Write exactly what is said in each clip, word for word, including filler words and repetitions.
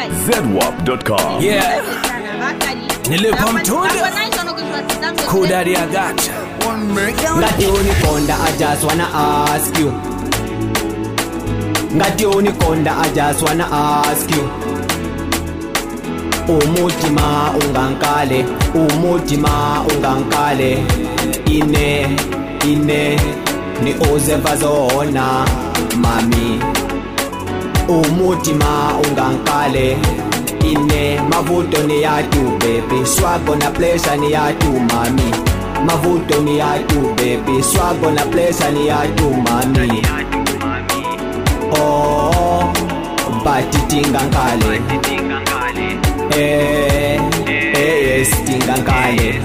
zedwap dot com. Yeah. Nilipa mtunda Kudari Agata. Ngati unikonda, I just wanna ask you. Ngati unikonda, I just wanna ask you. Umutima ungankale, umutima ungankale. Ine, ine, ni ozevazona, mami. Umutima ungankale. Ine, mavuto ni yatu, baby. Swago na pleasure ni yatu, mami. Mavuto ni yatu, baby. Swago na pleasure ni yatu, mami. Oh, bati tinga nkale. Eh, eh, tinga nkale.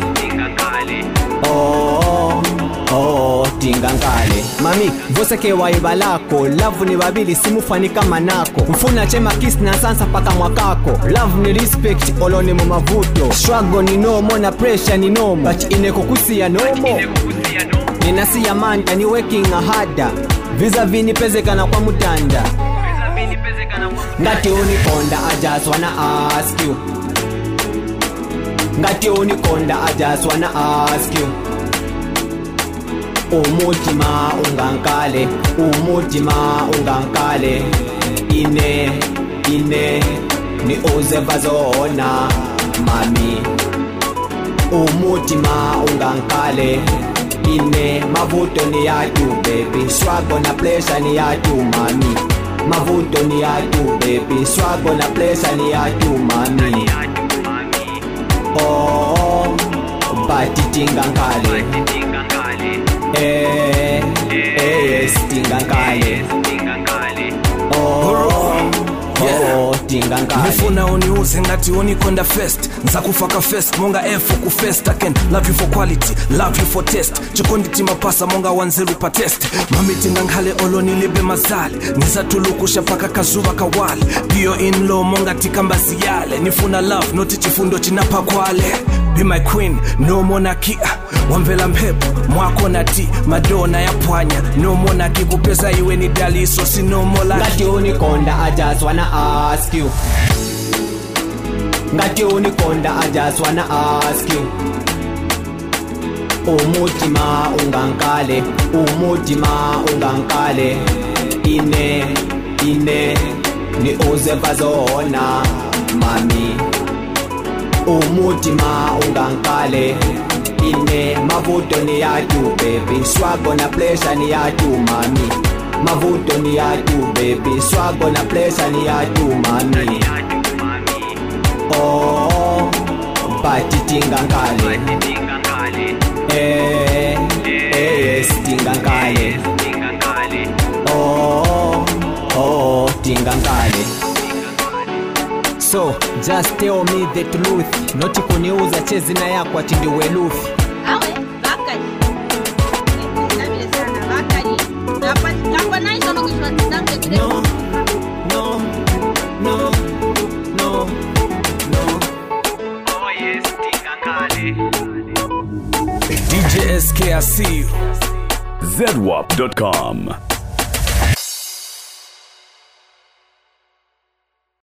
Oh, oh, tinga nkale. Mami, vose ke waiba lako. Love ni babili, simufani kama nako. Mfuna chema kiss na sansa paka mwakako. Love ni respect, olo ni mumavuto. Struggle ni nomo na pressure ni nomo. But ineko kusia nomo. Ninasi ya manta ni working harder. Visa vini pezekana kwa mutanda. Ngati unikonda, I just wanna ask you. Ngati unikonda, I just wanna ask you. Umutima ungankale, umutima ungankale. Ine, ine, ni ozevazona, mami. Umutima ungankale. Ine, mavuto ni yatu, baby. Swago na pleasure ni yatu, mami. Mavuto ni yatu, baby. Swago na pleasure ni yatu, mami. Oh, bati tinga nkale. Eh, eh, tinga nkale. Oh, oh, tinga nkale. Nifuna uniuze ngati unikonda first. Nza kufaka first, monga F ku first. I can love you for quality, love you for test. Chikondi tima pasa monga wanzeru pa test. Mami tinga nkale olo nilibe mazale. Niza tulukusha paka kazuba kawale. Pio in low monga tikambazi yale. Nifuna love, noti chifundo chinapa kwale. Be my queen, no monarchy. Wamvela mpepo, mwako na ti. Madonna ya pwanya, no monarchy. Kupeza iwe ni daliso, si no mola. Ngati unikonda, I just wanna ask you. Ngati unikonda, I just wanna ask you. Umutima ungankale, umutima ungankale. Ine, ine, ni ozevazona, mami. Umutima ungankale. Ine, mavuto ni yatu, baby. Swago na pleasure ni yatu, mami. Mavuto ni yatu, baby. Swago na pleasure ni yatu, mami. Oh, bati tinga nkale. Eh, eh, tinga nkale. Oh, oh, tinga nkale. So, just tell me the truth. Noti kuniuza chezi na yako ati ndiwe lufi. Awe, bakari. Nabile sana, bakari. Napa, napa na hizo nukishwa tisambe kile. No, no, no, no, no. Oh yes, tinga nkale. D J S K, I see you. zedwap dot com.